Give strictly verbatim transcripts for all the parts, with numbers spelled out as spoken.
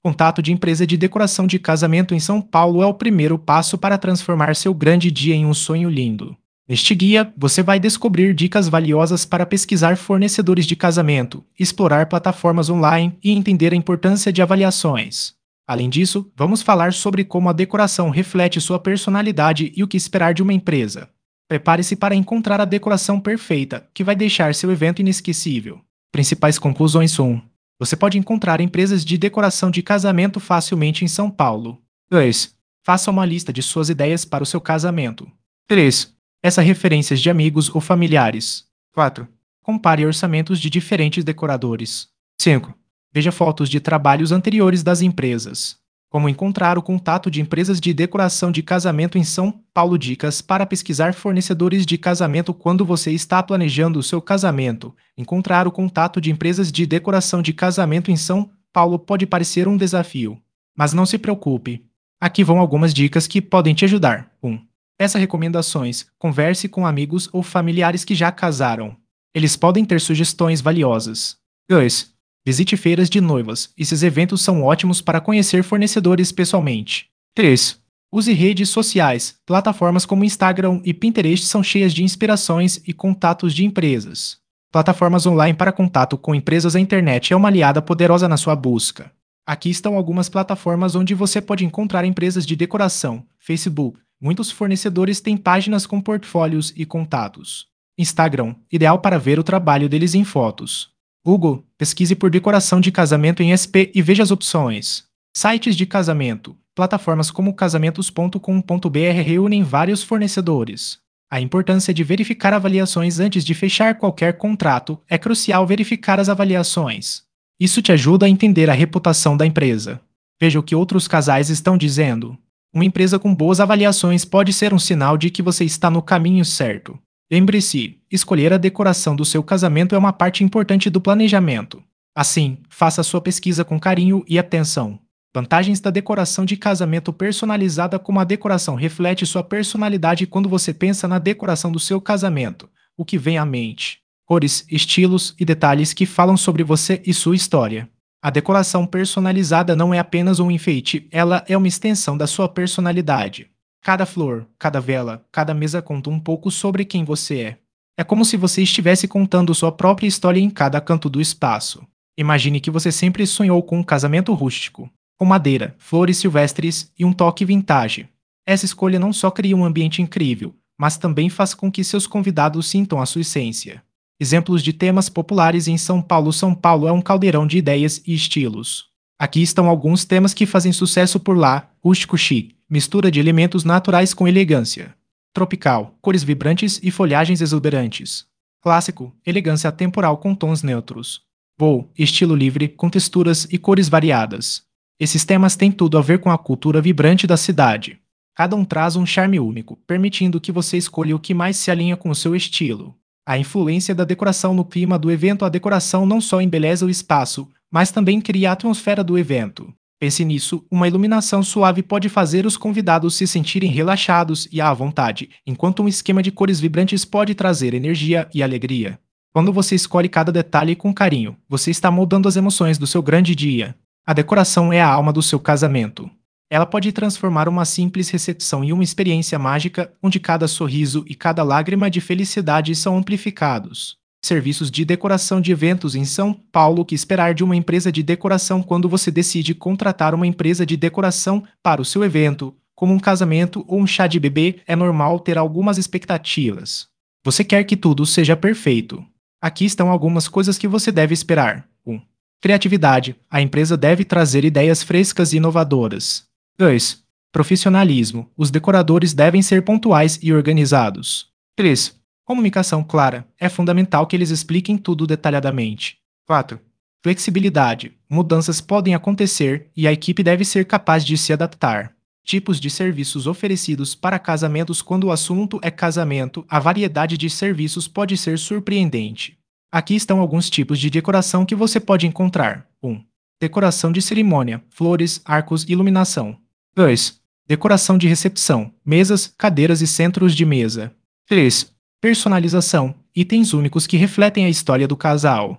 Contato de empresa de decoração de casamento em São Paulo é o primeiro passo para transformar seu grande dia em um sonho lindo. Neste guia, você vai descobrir dicas valiosas para pesquisar fornecedores de casamento, explorar plataformas online e entender a importância de avaliações. Além disso, vamos falar sobre como a decoração reflete sua personalidade e o que esperar de uma empresa. Prepare-se para encontrar a decoração perfeita, que vai deixar seu evento inesquecível. Principais conclusões um. Você pode encontrar empresas de decoração de casamento facilmente em São Paulo. dois. Faça uma lista de suas ideias para o seu casamento. três. Peça referências de amigos ou familiares. quatro. Compare orçamentos de diferentes decoradores. cinco. Veja fotos de trabalhos anteriores das empresas. Como encontrar o contato de empresas de decoração de casamento em São Paulo. Dicas para pesquisar fornecedores de casamento quando você está planejando o seu casamento. Encontrar o contato de empresas de decoração de casamento em São Paulo pode parecer um desafio. Mas não se preocupe. Aqui vão algumas dicas que podem te ajudar. um. Peça recomendações. Converse com amigos ou familiares que já casaram. Eles podem ter sugestões valiosas. dois. Visite feiras de noivas. Esses eventos são ótimos para conhecer fornecedores pessoalmente. três. Use redes sociais. Plataformas como Instagram e Pinterest são cheias de inspirações e contatos de empresas. Plataformas online para contato com empresas. A internet é uma aliada poderosa na sua busca. Aqui estão algumas plataformas onde você pode encontrar empresas de decoração. Facebook. Muitos fornecedores têm páginas com portfólios e contatos. Instagram. Ideal para ver o trabalho deles em fotos. Google, pesquise por decoração de casamento em S P e veja as opções. Sites de casamento. Plataformas como casamentos ponto com ponto b r reúnem vários fornecedores. A importância de verificar avaliações antes de fechar qualquer contrato é crucial. Verificar as avaliações. Isso te ajuda a entender a reputação da empresa. Veja o que outros casais estão dizendo. Uma empresa com boas avaliações pode ser um sinal de que você está no caminho certo. Lembre-se, escolher a decoração do seu casamento é uma parte importante do planejamento. Assim, faça sua pesquisa com carinho e atenção. Vantagens da decoração de casamento personalizada. Como a decoração reflete sua personalidade. Quando você pensa na decoração do seu casamento, o que vem à mente? Cores, estilos e detalhes que falam sobre você e sua história. A decoração personalizada não é apenas um enfeite, ela é uma extensão da sua personalidade. Cada flor, cada vela, cada mesa conta um pouco sobre quem você é. É como se você estivesse contando sua própria história em cada canto do espaço. Imagine que você sempre sonhou com um casamento rústico, com madeira, flores silvestres e um toque vintage. Essa escolha não só cria um ambiente incrível, mas também faz com que seus convidados sintam a sua essência. Exemplos de temas populares em São Paulo. São Paulo é um caldeirão de ideias e estilos. Aqui estão alguns temas que fazem sucesso por lá: rústico chic, mistura de elementos naturais com elegância. Tropical, cores vibrantes e folhagens exuberantes. Clássico, elegância atemporal com tons neutros. Boho, estilo livre, com texturas e cores variadas. Esses temas têm tudo a ver com a cultura vibrante da cidade. Cada um traz um charme único, permitindo que você escolha o que mais se alinha com o seu estilo. A influência da decoração no clima do evento. A decoração não só embeleza o espaço, mas também cria a atmosfera do evento. Pense nisso, uma iluminação suave pode fazer os convidados se sentirem relaxados e à vontade, enquanto um esquema de cores vibrantes pode trazer energia e alegria. Quando você escolhe cada detalhe com carinho, você está moldando as emoções do seu grande dia. A decoração é a alma do seu casamento. Ela pode transformar uma simples recepção em uma experiência mágica, onde cada sorriso e cada lágrima de felicidade são amplificados. Serviços de decoração de eventos em São Paulo. O que esperar de uma empresa de decoração? Quando você decide contratar uma empresa de decoração para o seu evento, como um casamento ou um chá de bebê, é normal ter algumas expectativas. Você quer que tudo seja perfeito. Aqui estão algumas coisas que você deve esperar. um. Criatividade. A empresa deve trazer ideias frescas e inovadoras. dois. Profissionalismo. Os decoradores devem ser pontuais e organizados. três. Comunicação clara. É fundamental que eles expliquem tudo detalhadamente. quatro. Flexibilidade. Mudanças podem acontecer e a equipe deve ser capaz de se adaptar. Tipos de serviços oferecidos para casamentos. Quando o assunto é casamento, a variedade de serviços pode ser surpreendente. Aqui estão alguns tipos de decoração que você pode encontrar. um. Decoração de cerimônia, flores, arcos e iluminação. dois. Decoração de recepção, mesas, cadeiras e centros de mesa. três. Personalização, itens únicos que refletem a história do casal.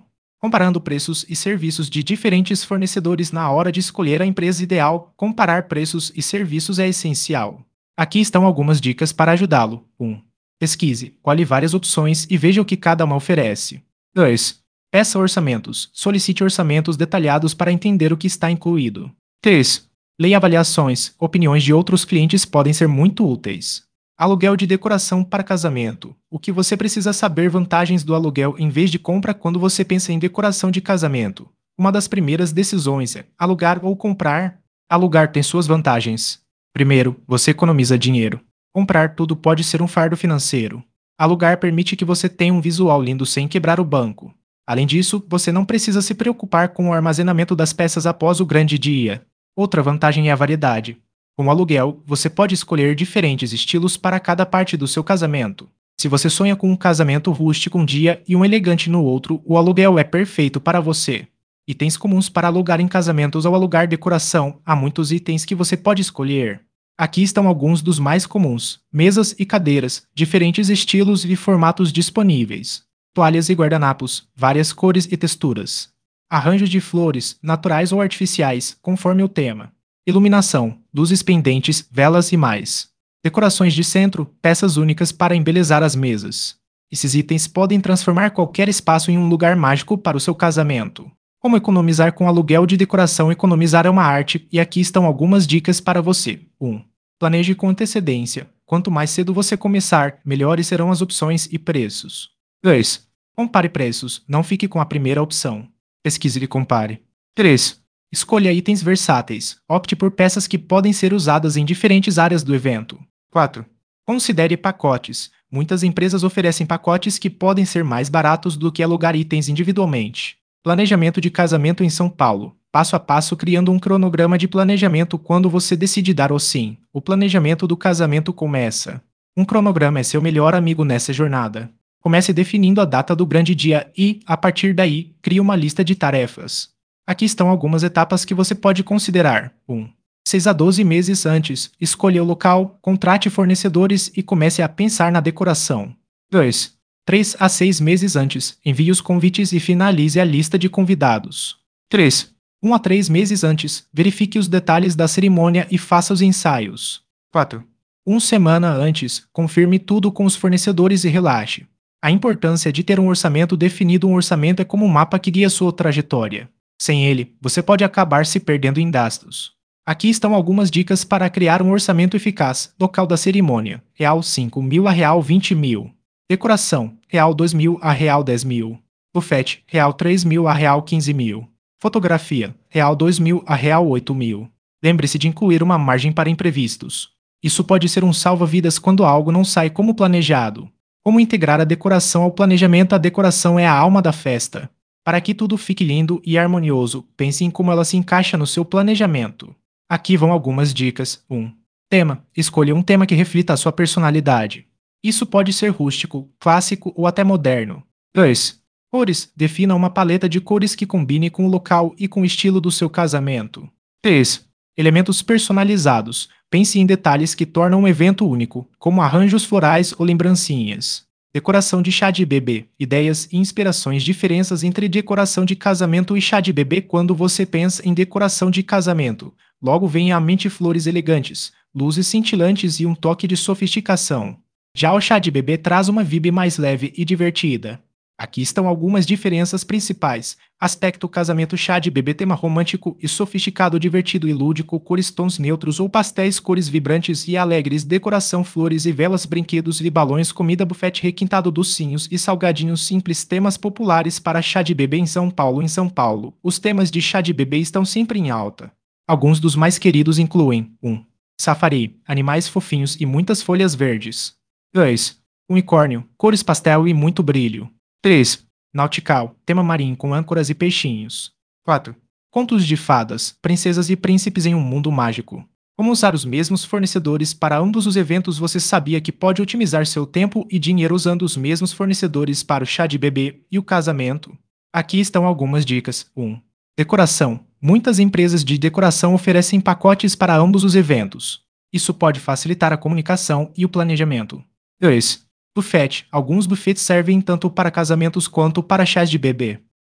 Comparando preços e serviços de diferentes fornecedores na hora de escolher a empresa ideal, comparar preços e serviços é essencial. Aqui estão algumas dicas para ajudá-lo. um. Pesquise, colhe várias opções e veja o que cada uma oferece. dois. Peça orçamentos. Solicite orçamentos detalhados para entender o que está incluído. três. Leia avaliações. Opiniões de outros clientes podem ser muito úteis. Aluguel de decoração para casamento. O que você precisa saber vantagens do aluguel em vez de compra quando você pensa em decoração de casamento. Uma das primeiras decisões é alugar ou comprar. Alugar tem suas vantagens. Primeiro, você economiza dinheiro. Comprar tudo pode ser um fardo financeiro. Alugar permite que você tenha um visual lindo sem quebrar o banco. Além disso, você não precisa se preocupar com o armazenamento das peças após o grande dia. Outra vantagem é a variedade. Com o aluguel, você pode escolher diferentes estilos para cada parte do seu casamento. Se você sonha com um casamento rústico um dia e um elegante no outro, o aluguel é perfeito para você. Itens comuns para alugar em casamentos ou alugar decoração. Há muitos itens que você pode escolher. Aqui estão alguns dos mais comuns: mesas e cadeiras, diferentes estilos e formatos disponíveis. Toalhas e guardanapos, várias cores e texturas. Arranjos de flores, naturais ou artificiais, conforme o tema. Iluminação, luzes pendentes, velas e mais. Decorações de centro, peças únicas para embelezar as mesas. Esses itens podem transformar qualquer espaço em um lugar mágico para o seu casamento. Como economizar com aluguel de decoração? Economizar é uma arte, e aqui estão algumas dicas para você. um. Planeje com antecedência. Quanto mais cedo você começar, melhores serão as opções e preços. dois. Compare preços. Não fique com a primeira opção. Pesquise e compare. três. Escolha itens versáteis. Opte por peças que podem ser usadas em diferentes áreas do evento. quatro. Considere pacotes. Muitas empresas oferecem pacotes que podem ser mais baratos do que alugar itens individualmente. Planejamento de casamento em São Paulo. Passo a passo criando um cronograma de planejamento quando você decide dar o sim. O planejamento do casamento começa. Um cronograma é seu melhor amigo nessa jornada. Comece definindo a data do grande dia e, a partir daí, crie uma lista de tarefas. Aqui estão algumas etapas que você pode considerar. um. seis a doze meses antes, escolha o local, contrate fornecedores e comece a pensar na decoração. dois. três a seis meses antes, envie os convites e finalize a lista de convidados. três. um a três meses antes, verifique os detalhes da cerimônia e faça os ensaios. quatro. Uma semana antes, confirme tudo com os fornecedores e relaxe. A importância de ter um orçamento definido. Um orçamento é como um mapa que guia sua trajetória. Sem ele, você pode acabar se perdendo em gastos. Aqui estão algumas dicas para criar um orçamento eficaz. Local da cerimônia: real cinco mil a real vinte mil. Decoração: real dois mil a real dez mil. Bufete: real três mil a real quinze mil. Fotografia: real dois mil a real oito mil. Lembre-se de incluir uma margem para imprevistos. Isso pode ser um salva-vidas quando algo não sai como planejado. Como integrar a decoração ao planejamento? A decoração é a alma da festa. Para que tudo fique lindo e harmonioso, pense em como ela se encaixa no seu planejamento. Aqui vão algumas dicas. um. Tema: escolha um tema que reflita a sua personalidade. Isso pode ser rústico, clássico ou até moderno. dois. Cores: defina uma paleta de cores que combine com o local e com o estilo do seu casamento. três. Elementos personalizados: pense em detalhes que tornam um evento único, como arranjos florais ou lembrancinhas. Decoração de chá de bebê: ideias e inspirações. Diferenças entre decoração de casamento e chá de bebê. Quando você pensa em decoração de casamento, logo vem à mente flores elegantes, luzes cintilantes e um toque de sofisticação. Já o chá de bebê traz uma vibe mais leve e divertida. Aqui estão algumas diferenças principais. Aspecto: casamento chá de bebê, tema romântico e sofisticado, divertido e lúdico, cores tons neutros ou pastéis, cores vibrantes e alegres, decoração flores e velas, brinquedos e balões, comida, buffet requintado, docinhos e salgadinhos simples. Temas populares para chá de bebê em São Paulo. Em São Paulo, os temas de chá de bebê estão sempre em alta. Alguns dos mais queridos incluem: um. Safari, animais fofinhos e muitas folhas verdes. dois. Unicórnio, cores pastel e muito brilho. três. Nautical, tema marinho com âncoras e peixinhos. quatro. Contos de fadas, princesas e príncipes em um mundo mágico. Como usar os mesmos fornecedores para ambos os eventos? Você sabia que pode otimizar seu tempo e dinheiro usando os mesmos fornecedores para o chá de bebê e o casamento? Aqui estão algumas dicas. um. Decoração. Muitas empresas de decoração oferecem pacotes para ambos os eventos. Isso pode facilitar a comunicação e o planejamento. dois. Buffet. Alguns buffets servem tanto para casamentos quanto para chás de bebê.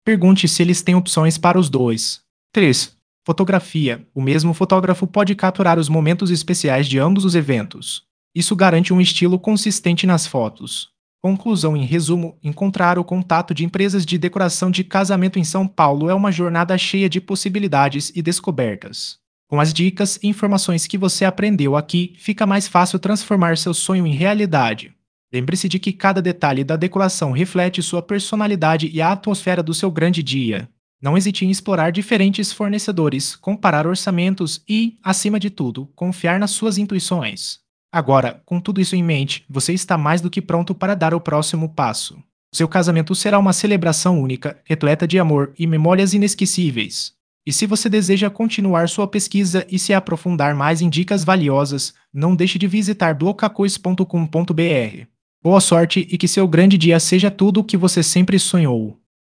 Pergunte se eles têm opções para os dois. três. Fotografia. O mesmo fotógrafo pode capturar os momentos especiais de ambos os eventos. Isso garante um estilo consistente nas fotos. Conclusão em resumo: encontrar o contato de empresas de decoração de casamento em São Paulo é uma jornada cheia de possibilidades e descobertas. Com as dicas e informações que você aprendeu aqui, fica mais fácil transformar seu sonho em realidade. Lembre-se de que cada detalhe da decoração reflete sua personalidade e a atmosfera do seu grande dia. Não hesite em explorar diferentes fornecedores, comparar orçamentos e, acima de tudo, confiar nas suas intuições. Agora, com tudo isso em mente, você está mais do que pronto para dar o próximo passo. Seu casamento será uma celebração única, repleta de amor e memórias inesquecíveis. E se você deseja continuar sua pesquisa e se aprofundar mais em dicas valiosas, não deixe de visitar blocacois ponto com ponto br. Boa sorte e que seu grande dia seja tudo o que você sempre sonhou.